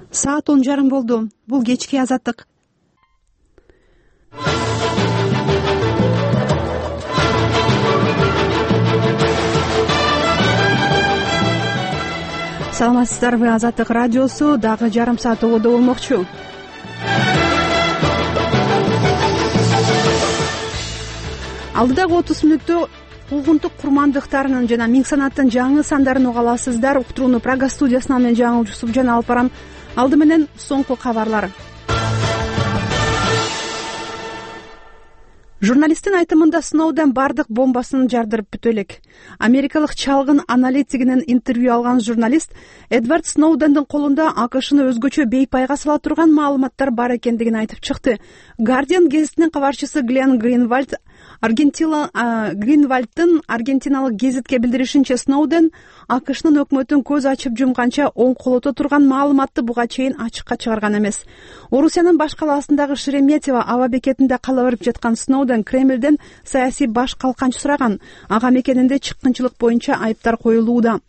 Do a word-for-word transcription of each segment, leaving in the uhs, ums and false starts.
Саат он жарым болду. Бул кечки азаттык. Саламатсыздарбы, Азаттык радиосу дагы жарым саат ободо болмокчу. Алдыдагы отуз мүнөттө куугунтук курмандыктарынын жана миң санаттын жаңы сандарын уга аласыздар. Уктурууну Прага студиясынан мен Жаңыл Жусупжан алып барам. Алды менен соңку кабарлар. Журналисттин айтымында Сноуден бардык бомбасын жардырып бүтө элек. Америкалык чалгын аналитигинен интервью алган журналист Эдвард Сноудендин колунда АКШны өзгөчө бейпайга сала турган маалыматтар бар экендигин айтып чыкты. Guardian гезитинин кабарчысы Глен Гринвальд Аргентина Гринвальдтын аргентиналык гезитке билдиришинче, Сноуден АКШнын өкмөтүн көз ачып жумганча оң колото турган маалыматты буга чейин ачыкка чыгарган эмес. Орусиянын баш калаасындагы Шереметьево аба бекетинде кала берип жаткан Сноуден Кремлден саясий баш калканчы сураган. Ага мекенинде чыккынчылык боюнча айыптар коюлууда.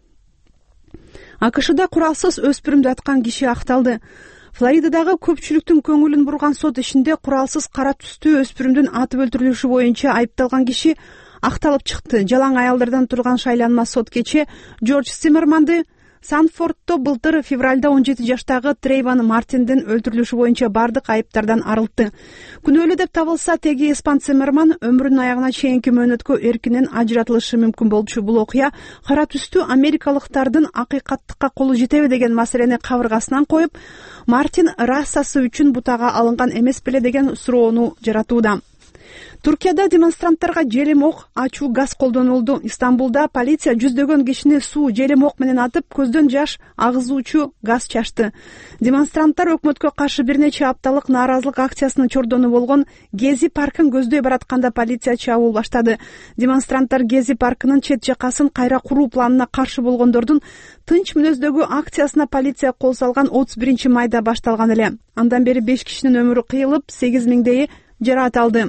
АКШда куралсыз өспүрүмдү аткан киши акталды. Флоридадагы көпчүлүктүн көңүлүн бурган сот ишинде куралсыз кара түстүү өспүрүмдүн атып өлтүрүлүшү боюнча айыпталган киши акталып чыкты. Жалаң аялдардан турган шайланма сот кечээ Джордж Симмерманды Санфордто былтыр февралда он жети жаштагы Трейван Мартиндин өлтүрүлүшү боюнча бардык айыптардан арылтты. Күнөөлүү деп табылса, теги испан Симмерман өмүрүнүн аягына чейинки мөөнөткө эркинен ажыратылышы мүмкүн болчу. Бул окуя кара түстүү америкалыктардын акыйкаттыкка колу жетеби деген маселени кабыргасынан коюп, Мартин расасы үчүн бутага алынган эмес беле деген суроону жаратууда. Туркияда демонстранттарга желим ок, ачуу газ колдонулду. Истанбулда полиция жүздөгөн кишини суу, желим ок менен атып, көздөн жаш агызуучу газ чачты. Демонстранттар өкмөткө каршы бир нече апталык нааразылык акциясынын чордону болгон Гези паркын көздөй баратканда полиция чабуул баштады. Демонстранттар Гези паркынын чет жакасын кайра куруу планына каршы болгондордун тынч мүнөздөгү акциясына полиция кол салган отуз биринчи майда башталган эле. Андан бери беш кишинин өмүрү кыйылып, сегиз миңдейи жараат алды.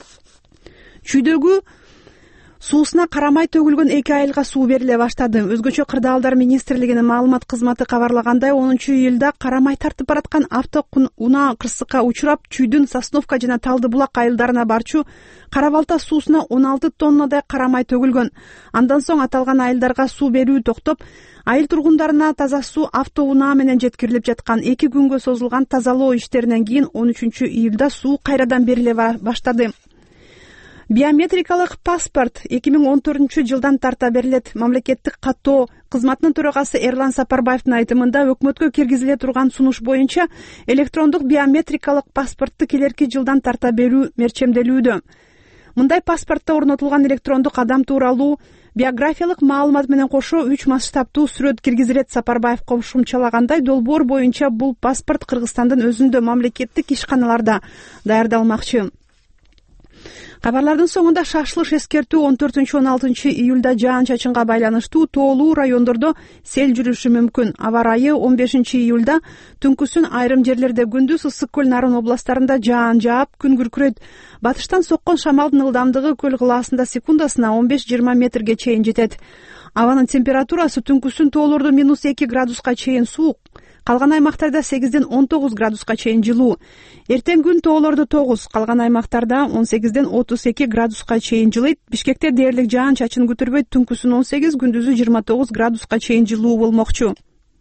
Чүйдөгү суусуна карамай төгүлгөн эки айылга суу бериле баштады. Өзгөчө кырдаалдар министрлигинин маалымат кызматы кабарлагандай, онунчу июлда карамай тартып бараткан авто унаа кырсыкка учурап, Чүйдүн Сосновка жана Талды булак айылдарына барчу кара балта суусуна он алты тоннадай карамай төгүлгөн. Андан соң аталган айылдарга суу берүү токтоп, айыл тургундарына таза суу авто унаа менен жеткирилип жаткан. Эки күнгө созулган тазалоо иштеринен кийин он үчүнчү июлда суу кайрадан бериле баштады. Биометрикалык паспорт эки миң он төртүнчү жылдан тарта берилет. Мамлекеттик каттоо кызматынын төрагасы Эрлан Сапарбаевдин айтымында, өкмөткө киргизиле турган сунуш боюнча электрондук биометрикалык паспортты келерки жылдан тарта берүү мерчемделүүдө. Мындай паспортто орнотулган электрондук адам тууралуу биографиялык маалымат менен кошо үч масштабтуу сүрөт киргизилет. Сапарбаев кошумчалагандай, долбоор боюнча бул паспорт Кыргызстандын өзүндө мамлекеттик ишканаларда даярдалмакчы. Кабарлардын соңунда шашылыш эскертүү он төртүнчү он алтынчы июлда жаан-чачынга байланыштуу тоолуу райондордо сел жүрүшү мүмкүн. Аба ырайы он бешинчи июлда түнкүсүн айрым жерлерде, күндүз Ысык көл, Нарын областтарында жаан жаап, күн күркүрөйт. Батыштан соккон шамалдын ылдамдыгы көл кылаасында секундасына он беш жыйырма метрге чейин жетет. Абанын температурасы түнкүсүн тоолордо минус эки градуска чейин суук, калган аймактарда сегизден он тогуз градуска чейин жылуу. Эртең күн тоолордо тогуз, калган аймактарда он сегизден отуз эки градуска чейин жылыйт. Бишкекте дээрлик жаан-чачын күтүрбөйт. Түнкүсүн он сегиз, күндүзү жыйырма тогуз градуска чейин жылуу болмокчу.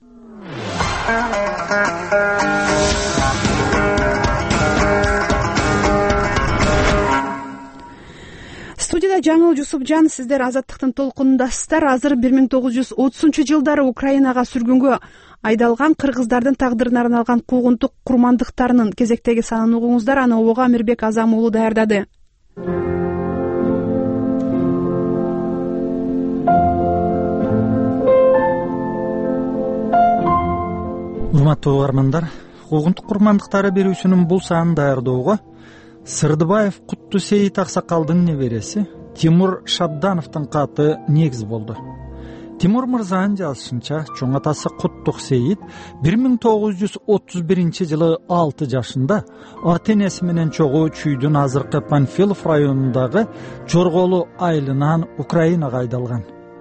Студияда Жаңыл Жусупжан, сиздер Азаттыктын толкунундасыздар. Азыр бир миң тогуз жүз отузунчу жылдары Украинага сүргүнгө айдалган кыргыздардын тагдырына арналган куугунтук курмандыктарынын кезектеги санын угуңуздар. Аны Обого Амирбек Азам уулу даярдады. Урматтуу угармандар, куугунтук курмандыктары берүүчүнүн бул санын даярдоого Сырдыбаев Куттусейит аксакалдын небереси Тимур Шабдановдун каты негиз болду. Тимур мырзанын жазышынча, чоң атасы Куттук Сейит бир миң тогуз жүз отуз биринчи жылы алты жашында ата энеси менен чогуу Чүйдүн азыркы Панфилов районундагы Жорголу айылынан Украинага айдалган.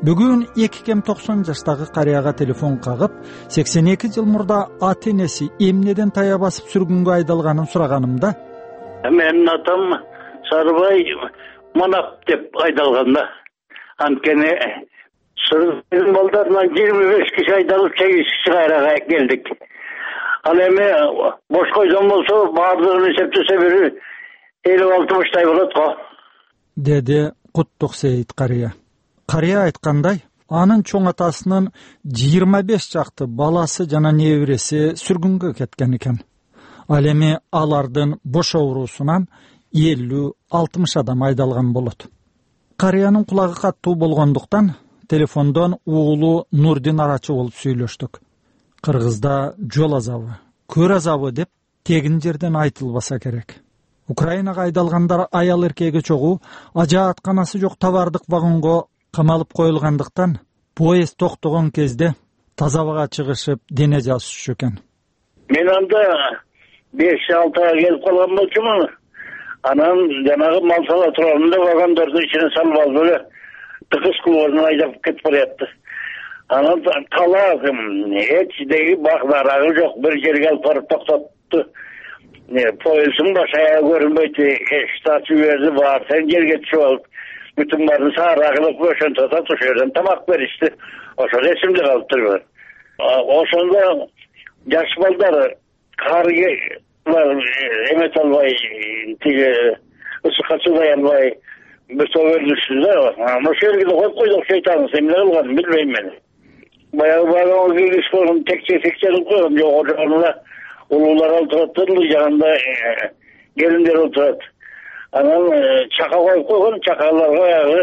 Бүгүн эки кем токсон жаштагы карыяга телефон кагып, сексен эки жыл мурда ата энеси эмнеден тая басып сүргүнгө айдалганын сураганымда, менин атам Сарыбай Манап деп айдалган да. Анткени сүргүн балдарынан жыйырма беш киши айдалып, сегиз киши кайра келдик. Ал эми бош койгон болсо, баардыгын эсептесе бир элүү алтымыштай болот го, деди Куттуксейит карыя. Карыя айткандай, анын чоң атасынын жыйырма беш жакты баласы жана небереси сүргүнгө кеткен экен. Ал эми алардын бошоруусунан элүү алтымыш адам айдалган болот. Карыянын кулагы каттуу болгондуктан телефондон уулу Нурдин арачы болуп сүйлөштүк. Кыргызда жол азабы, көр азабы деп тегин жерден айтылбаса керек. Украинага айдалгандар аял эркекке чогуу ажаатканасы жок товардык вагонго камалып коюлгандыктан поезд токтогон кезде таза абага чыгышып дене жазышчу экен. Мен анда беш алтыга келип калган болчумун. Анан жанагы мал сала турганда вагондордун ичине салып алып эле тыгыз клубуна айдап кетип баратты. Анан талагым эчтеги багдарагы жок, бир жерге алып барып токтотту. Поезддин башы аягы көрүнбөйт, эшикти ачып берди, бар сен жерге түшүп алып, бүтүн баарын саарагылып ошентип атат, ошол жерден тамак беришти. Ошол эсимде калыптыр. Ошондо жаш балдар карыга эмете албай, тиги ысыкка чыдай албай бөтө беришти да. Ошол жерге коюп койдук, шейтан эмне кылганын билбейм мен. Баягы вагонго киргиз койгон текче текчелип койгон, жок жагында улуулар отурат, ылдый жагында келиндер отурат. Анан чака коюп койгон, чакаларга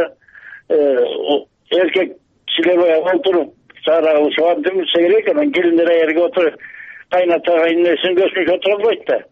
баягы эркек кишилер баягы отуруп саарагылышып антип билсе керек. Анан келиндер аерге отуруп, кайната кайнесин көзмүш отура албайт да.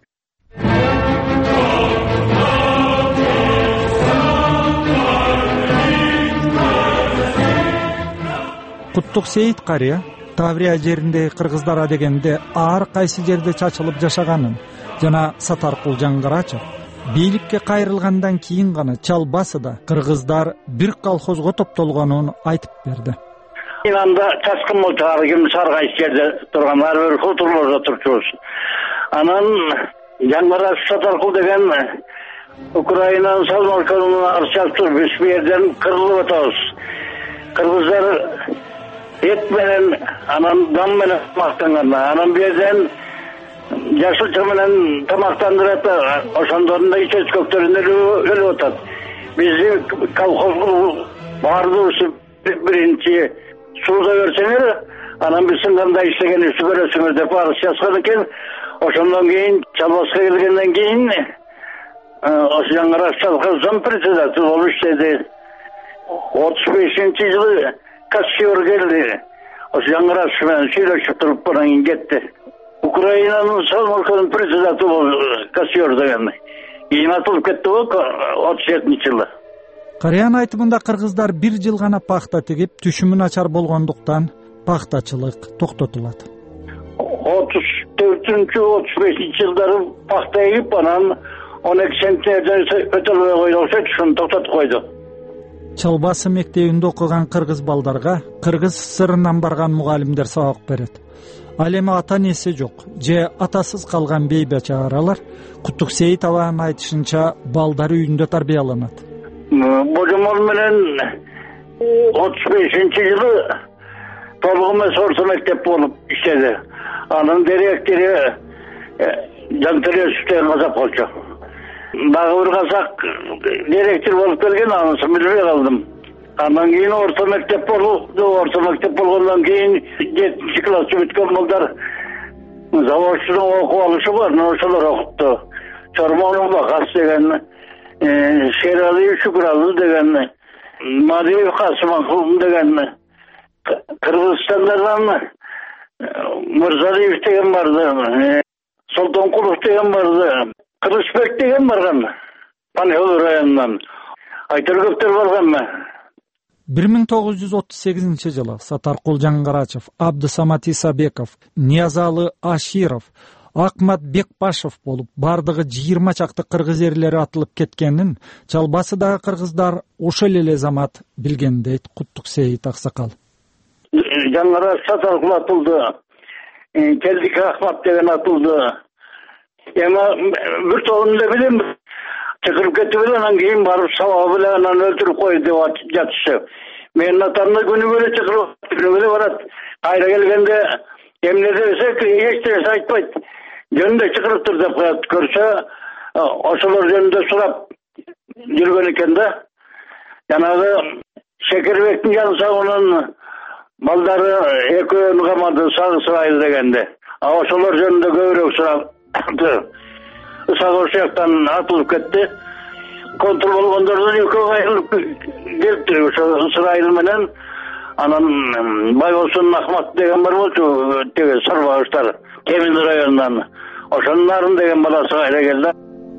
Куттуксейит карыя Таврия жериндеги кыргыздар дегенде ар кайсы жерде чачылып жашаганын жана Сатаркул Жаңгырачев бийликке кайрылгандан кийин гана Чалбасыда кыргыздар бир колхозго топтолгонун айтып берди. Анда чачкын болчу, ким сар кайсы жерде турган ар бир хутурларда турчубуз. Анан Жаңгырачев Сатаркул деген Украинанын Салмалканын арчасы биз бу жерден кырылып атабыз. Кыргыздар эт менен, анан дам менен тамактанган. Анан бу жерден жашылча менен тамактандырат. Ошондордун да ичечкөктөрүндө өлүп атат. Биздин колхозго баардыгыбыз биринчи сууда берсеңер, анан биздин кандай иштегенибизди көрөсүңөр деп арыз жазган экен. Ошондон кийин Чалбаска келгенден кийин ошо Жаңгырачев зампредседатель болуп иштеди. отуз бешинчи жылы Кассиор келди. Ошо Жаңгырачев менен сүйлөшүп туруп анан кийин кетти. Украинанын Салмалканын председатель болуп Кассиор деген. Кийин атылып кетти го отуз жетинчи жылы. Карыянын айтымында кыргыздар бир жыл гана пахта тигип, түшүмү начар болгондуктан пахтачылык токтотулат. отуз төртүнчү отуз бешинчи жылдары пахта эгип, анан он эки центнерден өтөлбөй койду, ошо түшүмү токтотуп койду. Чалбасы мектебинде окуган кыргыз балдарга кыргыз СССРынан барган мугалимдер сабак берет. Ал эми ата энеси жок же атасыз калган бейбечаралар Куттуксейит абанын айтышынча балдар үйүндө тарбияланат. Божомол менен отуз бешинчи жылы толук эмес орто мектеп болуп иштеди. Анын директори Жантелесов деген казак болчу. Дагы бир казак директор болуп келген, анысын билбей калдым. Андан кийин орто мектеп болду. Орто мектеп болгондон кийин жетинчи класс бүткөн балдар заводчунун окуп алышы бар, ошолор окутту. Чормонов Бакас деген, Шералиев Шукуралы деген, Мариев Касымакул деген, Кыргызстандан Мырзалиев деген барды, Солтонкулов деген барды, Кырысбек деген барган, Панфилов районунан. Айтыркөктөр барганмы? бир миң тогуз жүз отуз сегизинчи жылы Сатаркул Жаңгырачев, Абдысамат Исабеков, Ниязалы Аширов, Акмат Бекбашев болуп, бардыгы жыйырма чакты кыргыз эрлери атылып кеткенин Чалбасыдагы кыргыздар ошол эле замат билген дейт Куттуксейит аксакал. Жаңара Сатаркул атылды, Келдик Ахмат деген атылды. Эми бир тобун эле билем, чыгырып кетип эле анан кийин барып сабагы менен анан өлтүрүп кой деп жатышты. Менин атамда күнү эле чыгырып, күнү эле барат. Кайра келгенде эмне десек, эч нерсе айтпайт. Жөнүндө чыгырып тур деп коет. Көрсө, ошолор жөнүндө сурап жүргөн экен да. Жанагы Шекербектин Жансагынын балдары экөөнү камады, Сагы Сырайыл дегенде. А ошолор жөнүндө көбүрөөк сурап Ысак ошол жактан атылып кетти. Контр болгондордун экөө айрылып келиптир, ошо Сырайыл менен. Анан Байболсун Ахмат деген бар болчу, теге Сарбагыштар, Кемин районунан. Ошонун Нарын деген баласы кайра келди.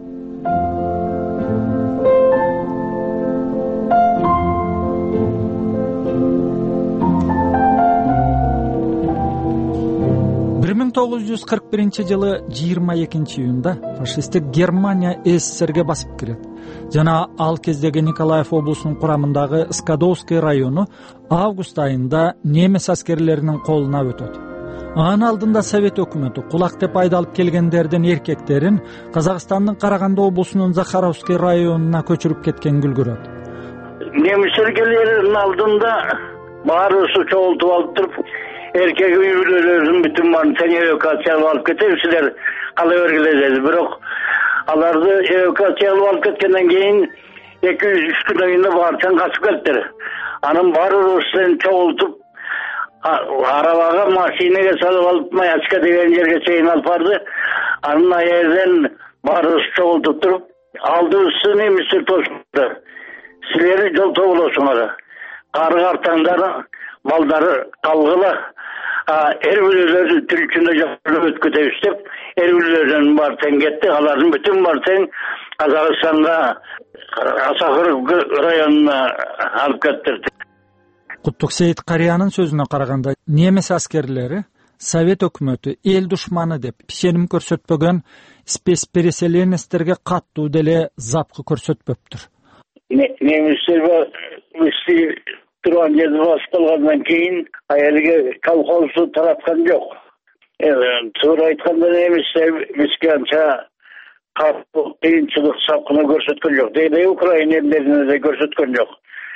бир миң тогуз жүз кырк биринчи жылы жыйырма экинчи июнда фашисттик Германия СССРге басып кирет жана ал кездеги Николаев облусунун курамындагы Скадовский району август айында немис аскерлеринин колуна өтөт. Анын алдында Совет өкмөтү кулак деп айдалып келгендердин эркектерин Казакстандын Караганды облусунун Захаровский районуна көчүрүп кеткен күлгүрөт. Немистер келеринин алдында баарыбызды чогултуп алып туруп, эркек үй-бүлөлөрүнүн бүтүн баарын тең эвакуациялап алып кетебизлер, кала бергиле деди. Бирок аларды эвакуациялап алып кеткенден кийин эки жүз үч күндөн кийин баары качып келиптир. Анын баарыбызды чогултуп арабага, машинеге салып алып Маячка деген жерге чейин алып барды. Анын аягынан баарыбызды чогултуп туруп, алдыбызды немистер тосупту. Силерди жол тоболосуңар. Кары картаңдар, балдары калгыла. Эр бүлөлөрдү тиричинде жакып өткөтөбүз деп, эр бүлөлөрдүн баары тең кетти. Алардын бүтүн баары тең Казакстанга, Асакыров районуна алып кетти. Куттуксейит карыянын сөзүнө караганда, немис аскерлери Совет өкмөтү эл душманы деп ишеним көрсөтпөгөн спецпереселенецтерге каттуу деле запкы көрсөтпөптүр. Немистер бизди турган жерди басып калгандан кийин аялге колхозду тараткан жок. Туура айтканда немистер бизге анча каттуу кыйынчылык сапкыны көрсөткөн жок. Деди Украина элдерине да көрсөткөн жок.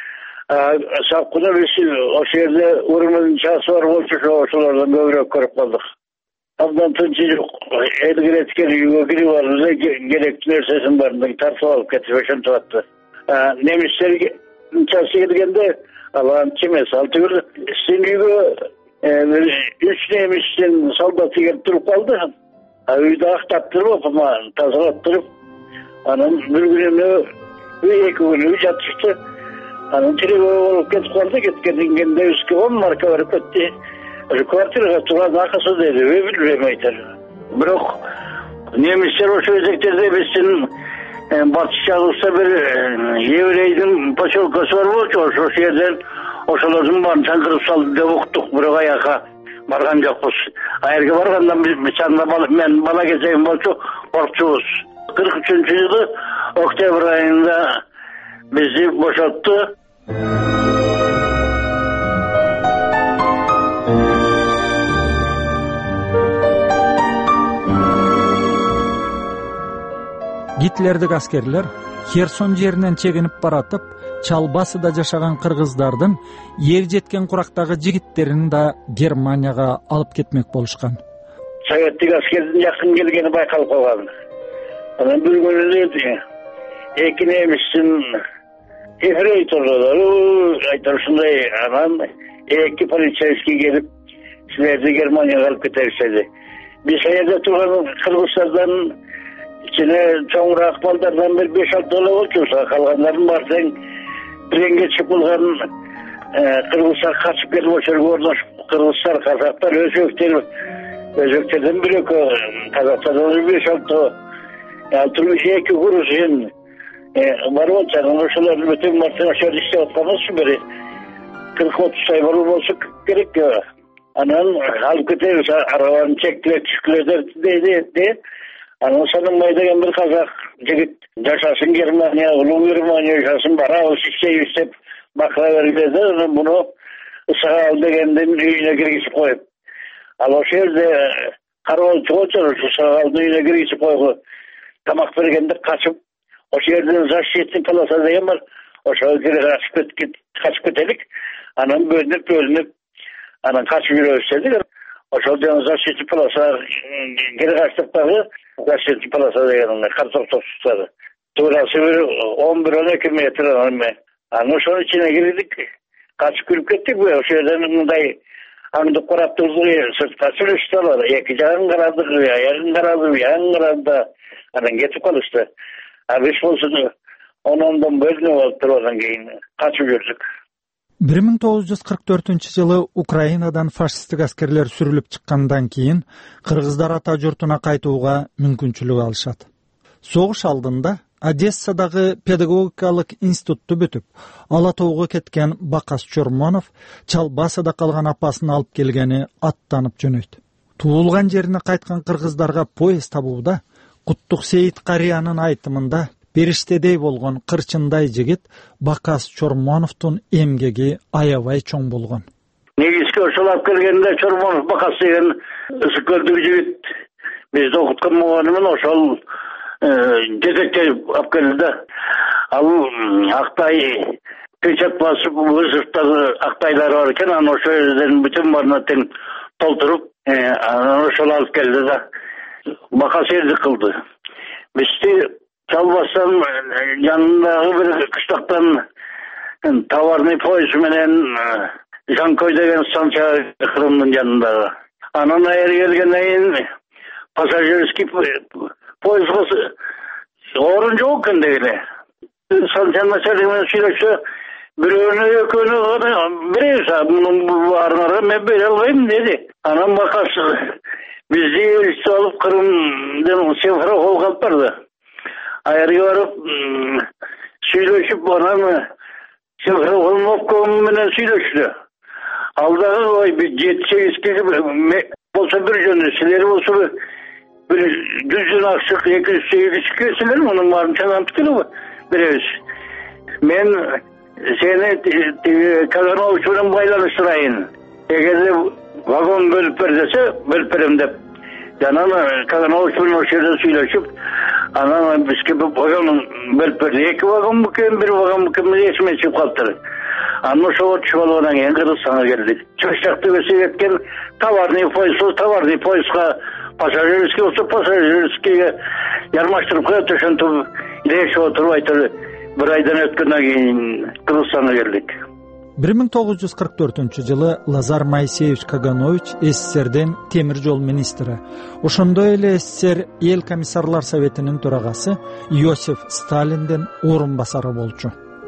Сапкыны биз ошол жерде урмун часы бар болчу, ошолордон көбүрөөк көрүп калдык. Абдан тынчы жок. Эл киреткен үйгө кирип алды, керектүү нерсесин баарын тартып алып кетип ошентип атты. Немистерге часы келгенде алган чемес алты бир сиздин үйгө үч немистин солдаты келип туруп калды. Үйдү актап туруп, тазалап туруп, анан бир күнү эки күнү жатышты. Анан тиребе болуп кетип калды, кеткенден кийин бизге он марка берип кетти. Квартирага турган акысы деди, билбейм айтар. Бирок немистер ошол кезектерде биздин батыш жагыбызда бир еврейдин поселкасы бар болчу, ошол жерден ошолордун баарын чаңкырып салды деп уктук, бирок аяка барган жокпуз. Аерге барганда биз анда мен бала кезегим болчу, коркчубуз. кырк үчүнчү жылы октябрь айында бизди бошотту. Гитлердик аскерлер Херсон жеринен чегинип баратып, Чалбасыда жашаган кыргыздардын ер жеткен курактагы жигиттерин да Германияга алып кетмек болушкан. Советтик аскердин жакын келгени байкалып калган. Анан бир күнү эки немистин эфрейторлору айтар ушундай, анан эки полицейский келип, силерди Германияга алып кетебиз деди. Биз жерде турган кыргыздардан ичине чоңураак балдардан бир беш алты эле болчу, калгандардын баары тең пленге чыгып калган кыргыздар качып келип ошол жерге орношуп, кыргыздар, казактар, өзбектер, өзбектерден бир экөө, казактардан беш алты, алтымыш эки грузин бар болчу. Ошолордун бүтүн баары ошол иштеп атканыбыз бери кырк отуз ай болсо керек. Анан алып кетебиз, арабаны чекиле түшкүлөдөр дейди. Анан Санымбай деген бир казак жигит жашасын Германия, улуу Германия жашасын, барабыз иштейбиз деп бакыра бергенде муну Ысакал дегендин үйүнө киргизип коюп, ал ошол жерде кароолчу болчу, Ысакалдын үйүнө киргизип койгу, тамак бергенде качып, ошол жерден защитный полоса деген бар, ошол жерге качып кетелик, анан бөлүнүп бөлүнүп анан качып жүрөбүз дедик. Ошол жерден защитный полоса кире качтыктагы защитный полоса деген картоп топчуктары. Туурасы бир он бир он эки метр анан ошонун ичине кирдик, качып кирип кеттик. Ошол жерден мындай аңдып караптырдык, сыртка сүйлөштүлөр, эки жагын карадык, аягын карадык, бuyагын карады, анан кетип калышты. А биз болсо он ондон бөлүнүп алып туруп анан кийин качып жүрдүк. бир миң тогуз жүз кырк төртүнчү жылы Украинадан фашисттик аскерлер сүрүлүп чыккандан кийин кыргыздар ата журтуна кайтууга мүмкүнчүлүк алышат. Согуш алдында Одессадагы педагогикалык институтту бүтүп, Ала Тоого кеткен Бакас Чормонов Чалбасада калган апасын алып келгени аттанып жөнөйт. Туулган жерине кайткан кыргыздарга поезд табууда Куттук Сейит карыянын айтымында периштедей болгон кырчындай жигит Бакас Чормоновдун эмгеги аябай чоң болгон. Негизги ошол алып келгенде Чормонов Бакас деген ысык көлдүк жигит бизди окуткан мугалимин ошол детектив алып келди да. Ал Актай печат басып Вызовдагы Актайлар бар экен, анан ошол жерден бүтүн баарына тең толтуруп анан ошол алып келди да. Бакас эрдик кылды. Бизди Чалбастан жанындагы бир кыштактан товарный поезд менен Жанкой деген станция Кырымдын жанындагы. Анан аяр келгенден кийин пассажирский поездга орун жок экен дегеле. Станция начальниги менен сүйлөшсө, бирөөнү экөөнү гана беребиз, мунун баарына мен бере албайм деди. Анан Бакас бизди элчи алып Кырымдын Симферопол алып барды. Аярга барып сүйлөшүп, анан Симферополдун обкому менен сүйлөштү. Алдагы ой жети сегиз киши болсо бир жөнү, силер болсо бир жүздөн ашык эки жүз сегиз кишисиңер, мунун баарын чагантып келип беребиз. Мен сени Каганович менен байланыштырайын. Эгерде вагон бөлүп бер десе, бөлүп берем деп. Анан Каганович менен ошол жерде сүйлөшүп, анан бизге вагон бөлүп берди. Эки вагон бекен, бир вагон бекен эсиме чыгып калыптыр. Анан ошого түшүп алгандан кийин Кыргызстанга келдик. Чөчтак төбөсү кеткен товарный поезд, товарный поездга пассажирский болсо пассажирскийге ярмаштырып коет, ошентип илешип отуруп айтыр. Бир айдан өткөндөн кийин Кыргызстанга келдик. бир миң тогуз жүз кырк төртүнчү жылы Лазар Моисеевич Каганович СССРден темир жол министри, ошондой эле СССР эл комиссарлар советинин төрагасы Иосиф Сталиндин орун басары болчу.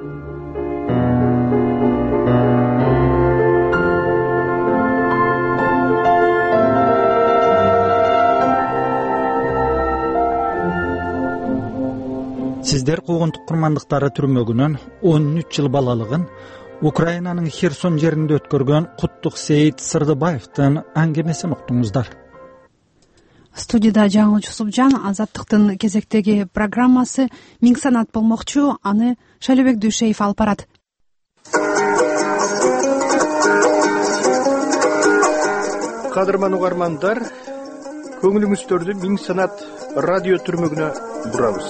Сиздер куугунтук курмандыктары түрмөгүнөн он үч жыл балалыгын Украинанын Херсон жеринде өткөргөн Куттук Сейит Сырдыбаевдин аңгемесин уктуңуздар. Студияда Жаңылчы Субжан, Азаттыктын кезектеги программасы Миң санат болмокчу, аны Шайлебек Дүйшеев алып барат. Кадырман угармандар, көңүлүңүздөрдү Миң санат радио түрмөгүнө бурабыз.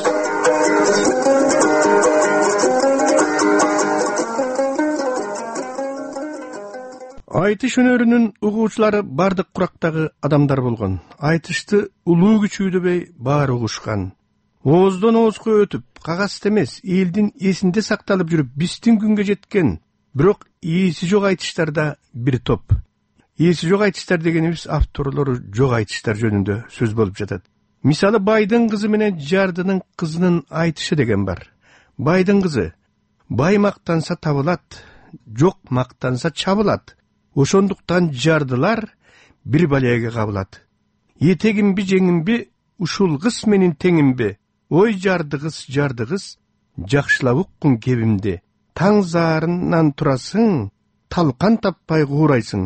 Айтыш өнөрүнүн угуучулары бардык курактагы адамдар болгон. Айтышты улуу күчүүдөбөй баары угушкан. Ооздон оозго өтүп, кагаз эмес, элдин эсинде сакталып жүрүп, биздин күнгө жеткен, бирок ээси жок айтыштарда бир топ. Ээси жок айтыштар дегенибиз авторлору жок айтыштар жөнүндө сөз болуп жатат. Мисалы, байдын кызы менен жардынын кызынын айтышы деген бар. Байдын кызы: бай мактанса табылат, жок мактанса чабылат. Ошондуктан жардылар бир балеге кабылат. Этегимби жеңимби, ушул кыз менин теңимби. Ой жардыгыз, жардыгыз, жакшылап уккун кебимди. Таң заарынан турасың, талкан таппай куурайсың.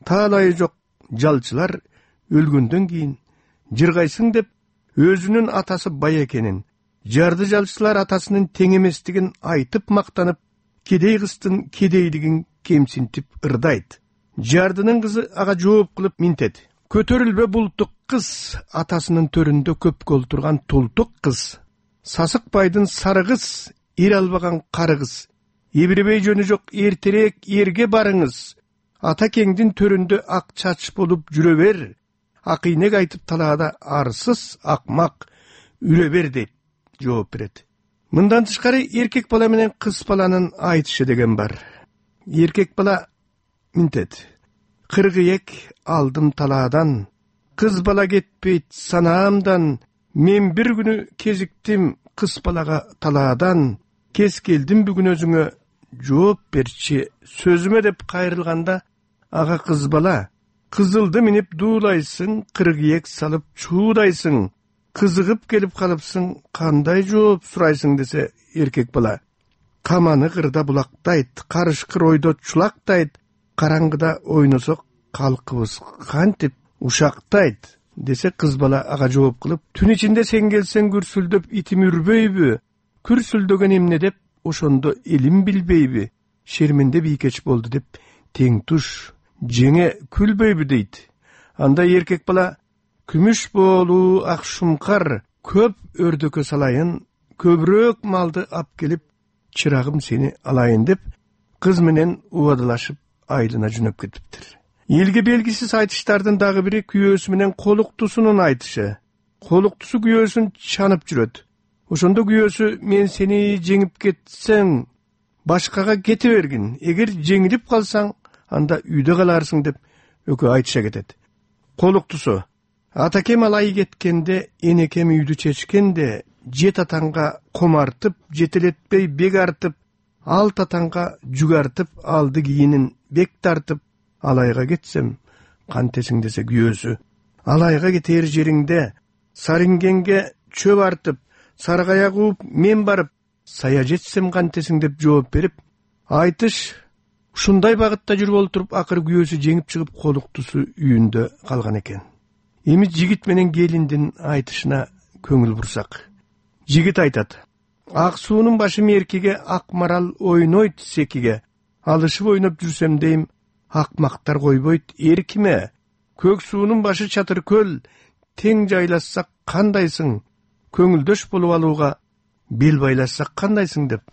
таалайы жок жалчылар өлгөндөн кийин жыргайсың деп өзүнүн атасы бай экенин, жарды жалчылар атасынын тең эместигин айтып мактанып, кедей кыздын кедейлигин кемсинтип ырдайт. Жардынын кызы ага жооп кылып минтет. Көтөрүлбө бултук кыз, атасынын төрүндө көпкө олтурган тултук кыз. Сасык байдын сары кыз, эр албаган кары кыз. Эбиребей жөнү жок эртерээк эрге барыңыз. Ата кеңдин төрүндө ак чач болуп жүрө бер. Акыйнек айтып талаада арсыз акмак үрө бер дейт жооп берет. Мындан тышкары эркек бала менен кыз баланын айтышы деген бар. Эркек бала минтет. Кыргыек алдым талаадан, кыз бала кетпейт санаамдан. Мен бир күнү кезиктим кыз балага талаадан. Кез келдим бүгүн өзүңө жооп берчи сөзүмө деп кайрылганда, ага кыз бала кызылды минип дуулайсың, кыргыек салып чуудайсың, кызыгып келип калыпсың, кандай жооп сурайсың десе, эркек бала каманы кырда булактайт, карышкыр ойдо чулактайт, караңгыда ойносок калкыбыз кантип ушактайт десе, кыз бала ага жооп кылып, түн ичинде сен келсең күрсүлдөп итим үрбөйбү, күрсүлдөгөн эмне деп ошондо элим билбейби, шерменде бийкеч болду деп тең туш жеңе күлбөйбү дейт. Анда эркек бала күмүш болуу ак шумкар, көп өрдөкө салайын, көбүрөөк малды ап келип чырагым сени алайын деп кыз менен убадалашып айылына жөнөп кетиптир. Элге белгисиз айтыштардын дагы бири күйөөсү менен колуктусунун айтышы. Колуктусу күйөөсүн чанып жүрөт. Ошондо күйөөсү мен сени жеңип кетсем башкага кете бергин, эгер жеңилип калсаң анда үйдө каларсың деп өкө айтыша кетет. Колуктусу атакем алай кеткенде, энекем үйдү чечкенде, жет атаңга комартып, жетелетпей бек артып, ал татаңга жүгартып, алды кийинин бек тартып, алайга кетсем кантесиң десе күйөөсү. Алайга кетер жериңде сарингенге чөп артып, саргая кууп мен барып, сая жетсем кантесиң деп жооп берип, айтыш ушундай багытта жүрүп олтуруп, акыры күйөөсү жеңип чыгып колуктусу үйүндө калган экен. Эми жигит менен келиндин айтышына көңүл бурсак. Жигит айтат: ак суунун башы меркиге, ак марал ойнойт секиге. Алышып ойноп жүрсөм дейм, акмактар койбойт эркиме. Көк суунун башы чатыр көл, тең жайлассак кандайсың? Көңүлдөш болуп алууга бел байлассак кандайсың деп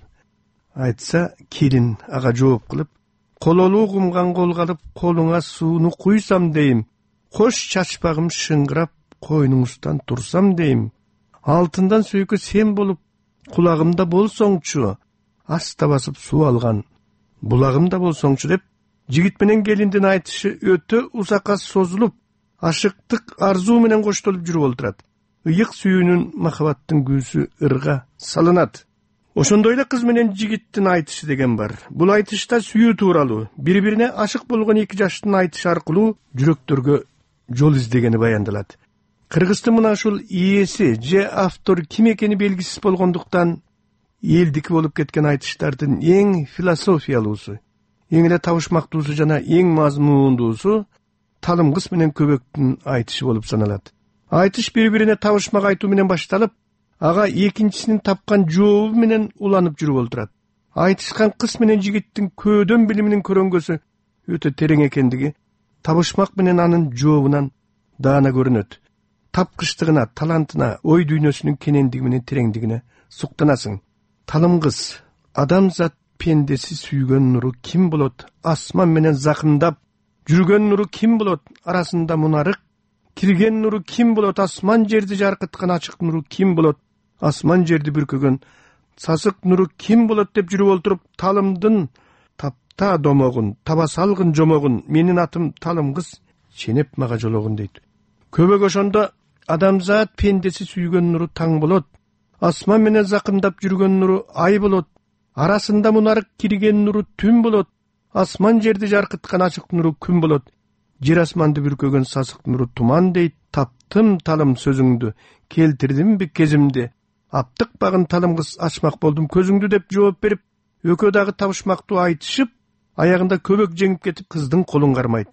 айтса, келин ага жооп кылып, кололуу кумган кол калып, колуңа сууну куйсам дейм, кош чачпагым шыңгырап, койнуңуздан турсам дейм, алтындан сөйкө сен болуп, кулагымда болсоңчу, аста басып суу алган булагымда болсоңчу деп, жигит менен келиндин айтышы өтө узакка созулуп, ашыктык арзуу менен коштолуп жүрүп олтурат. Ыйык сүйүүнүн, махабаттын күүсү ырга салынат. Ошондой эле кыз менен жигиттин айтышы деген бар. Бул айтышта сүйүү тууралуу, бири-бирине ашык болгон эки жаштын айтышы аркылуу жүрөктөргө жол издегени баяндалат. Кыргыздын мына ушул ээси же автор ким экени белгисиз болгондуктан, элдики болуп кеткен айтыштардын эң философиялуусу, эң эле табышмактуусу жана эң мазмуундуусу талым кыз менен көбөктүн айтышы болуп саналат. Айтыш бири-бирине табышмак айтуу менен башталып, ага экинчисинин тапкан жообу менен уланып жүрүп олтурат. Айтышкан кыз менен жигиттин көөдөн билиминин көрөңгөсү өтө терең экендиги табышмак менен анын жообунан даана көрүнөт. Тапкычтыгына, талантына, ой дүйнөсүнүн кенендиги менен тереңдигине суктанасың. Талым кыз: адамзат пендеси сүйгөн нуру ким болот? Асман менен закындап жүргөн нуру ким болот? Арасында мунарык кирген нуру ким болот? Асман жерди жаркыткан ачык нуру ким болот? Асман жерди бүркөгөн сасык нуру ким болот деп жүрүп олтуруп, талымдын тапта домогун, таба салгын жомогун, менин атым талым кыз, ченеп мага жологун дейт. Көбөк ошондо адамзат пендеси сүйгөн нуру таң болот, асман менен закындап жүргөн нуру ай болот, арасында мунарык кирген нуру түн болот, асман жерди жаркыткан ачык нуру күн болот, жер асманды бүркөгөн сасык нуру туман дейт. Таптым талым сөзүңдү, келтирдимби кезимди, аптык багын талым кыз, ачмак болдум көзүңдү деп жооп берип, өкөө дагы табышмактуу айтышып, аягында көбөк жеңип кетип, кыздын колун кармайт.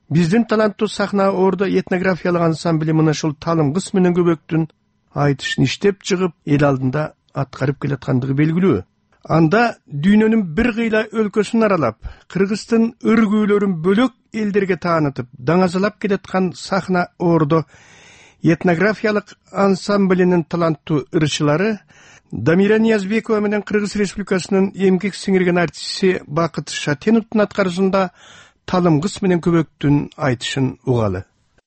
Биздин таланттуу сахна ордо этнографиялык ансамбли мына ушул талым кыз менен көбөктүн айтышын иштеп чыгып эл алдында аткарып келаткандыгы белгилүү. Анда дүйнөнүн бир кыйла өлкөсүн аралап, Кыргыздын өргүүлөрүн бөлөк элдерге таанытып, даңазалап келаткан сахна ордо этнографиялык ансамблинин таланттуу ырчылары Дамира Ниязбекова менен Кыргыз Республикасынын эмгек сиңирген артисти Бакыт Шатеновдун аткарышында талым кыз менен көбөктүн айтышын угалы.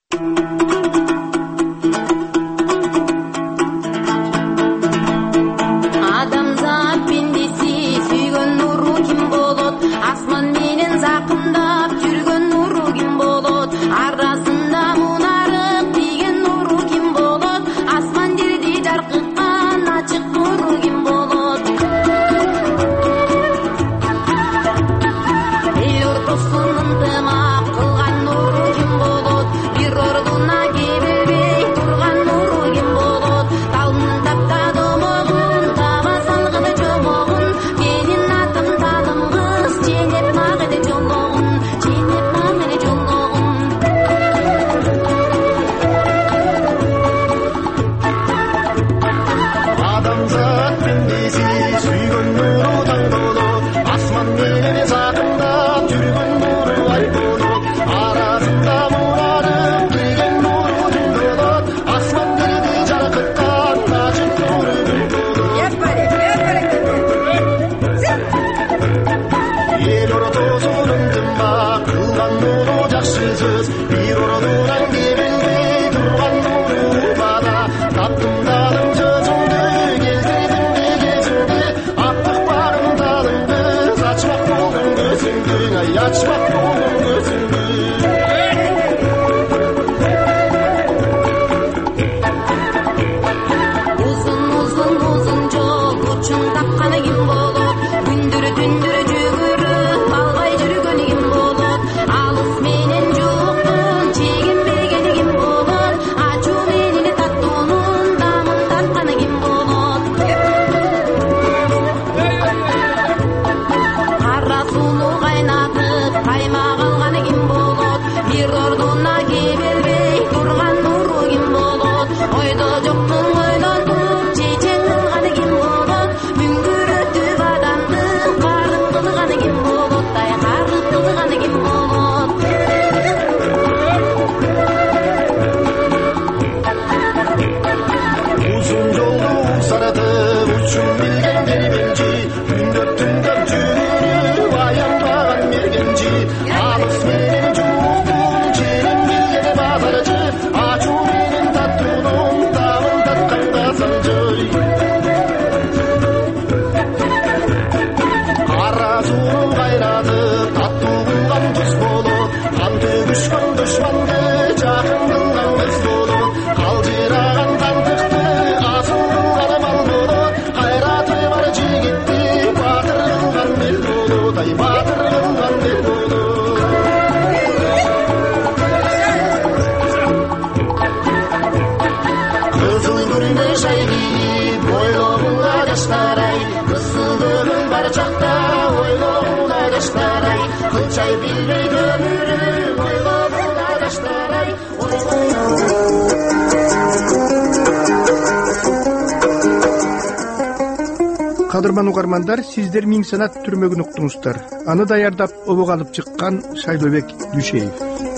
Кадырман угармандар, сиздер Миң санат түрмөгүн уктуңуздар. Аны даярдап обого алып чыккан Шайлообек Дүшеев.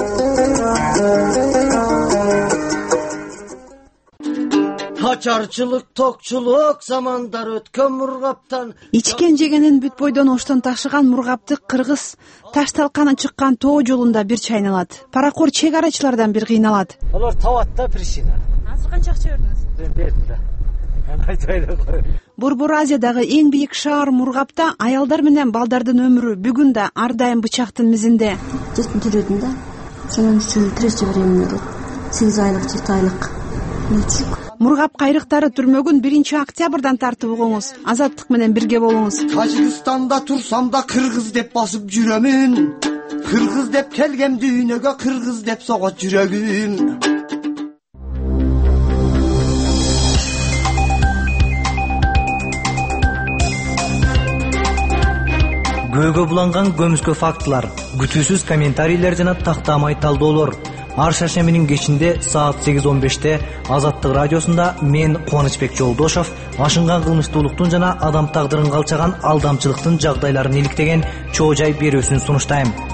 Качарчылык, токчулук замандар өткөн Мургаптан. Ичкен жегенин бүт бойдон оштон ташыган Мургапты кыргыз таш талканы чыккан тоо жолунда бир чайналат. Паракор чек арачылардан бир кыйналат. Алар табат да причина. Азыр канча акча бердиңиз? Бердим да. Борбор Азиядагы эң бийик шаар Мургапта аялдар менен балдардын өмүрү бүгүн да ар дайым бычактын мизинде. Жетим жүрөдүм да. Ошонун үчүн тирешчи беремин деп. сегиз айлык, жети айлык. Мургап кайрыктары түрмөгүн биринчи октябрдан тартып угуңуз. Азаттык менен бирге болуңуз. Тажикстанда турсам да кыргыз деп басып жүрөмүн. Кыргыз деп келгем дүйнөгө, кыргыз деп согот жүрөгүм. күбөгө буланган көмүскө фактылар, күтүүсүз комментарийлер жана тактамай талдоолор. Ар шаршембинин кечинде саат сегиз он беште Азаттык радиосунда мен Кубанычбек Жолдошов ашынган кылмыштуулуктун жана адам тагдырын калчаган алдамчылыктын жагдайларын иликтеген чоо жай берүүсүн сунуштайм.